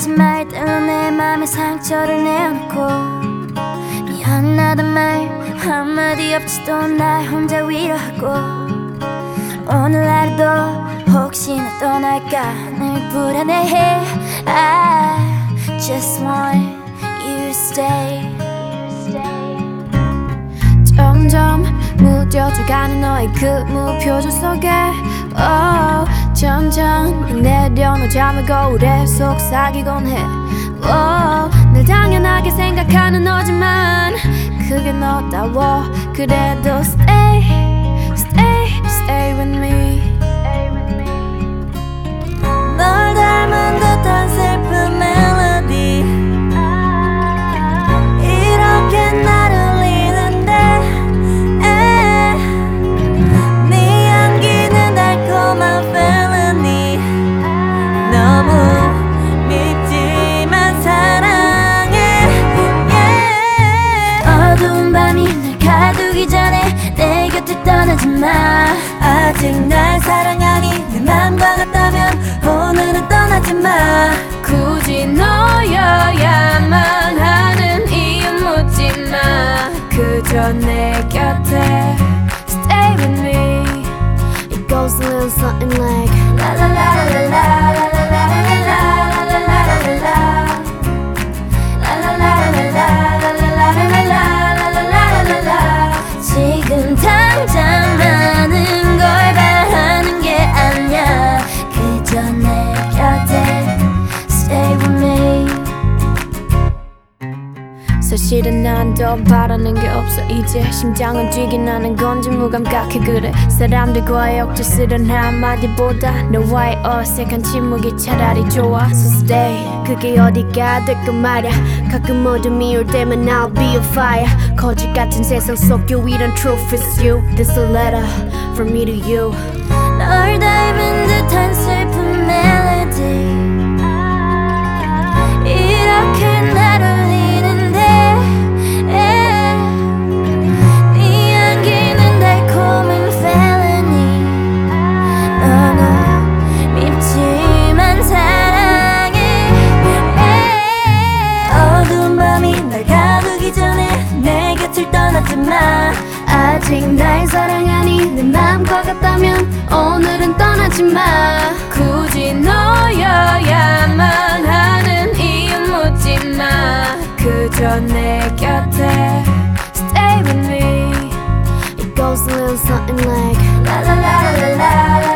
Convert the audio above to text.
하지 말들로 내 맘에 상처를 내어놓고 미안하단 말 한마디 없이도 날 혼자 위로하고 오늘 하루도 혹시나 떠날까 늘 불안해해. I just want you to stay. 점점 무뎌져가는 너의 그 무표정 속에 점점 내려놓자면 거울에 속삭이곤 해. 늘 당연하게 생각하는 너지만 그게 너다워. 그래도 stay, stay, stay with me. 널 닮은 듯한 슬픈 멜로디 이렇게 나를 울리는데 네 향기는 달콤한 felony. 너무 밉지만 사랑해, yeah. 어두운 밤이 날 가두기 전에 내 곁을 떠나지 마. 아직 날 사랑하니 내 맘과 같다면 오늘은 떠나지 마. 굳이 너여야만 하는 이유 묻지 마. 그저 내 곁에 stay with me. It goes a little something like la la la la la la la la la la la la la la la la. 지금 당장 많은 걸 바라는 게 아니야. 그저 내 곁에 stay with me. 사실은 난 더 바라는 게 없어. 이제 심장은 뛰긴 하는 건지 무감각해. 그래 사람들과의 억지스런 한마디보다 너와의 어색한 침묵이 차라리 좋아. So stay. 그게 어디가 될까 말야. 가끔 어둠이 올 때면 I'll be a fire. 거짓 같은 세상 속 유일한 truth is you. This a letter from me to you. 널 닮은 듯한 슬픈 멜로디 이렇게 날 울리는데 네 향기는 달콤한 felony. 너무 밉지만 사랑해. 어두운 밤이 날 가두기 전에 내 곁을 떠나지 마. 아직 날 사랑하니 내 맘과 같다면 오늘은 떠나지 마. 굳이 너여야만 하는 이유 묻지 마. 그저 내 곁에 stay with me. It goes a little something like la la la la la la.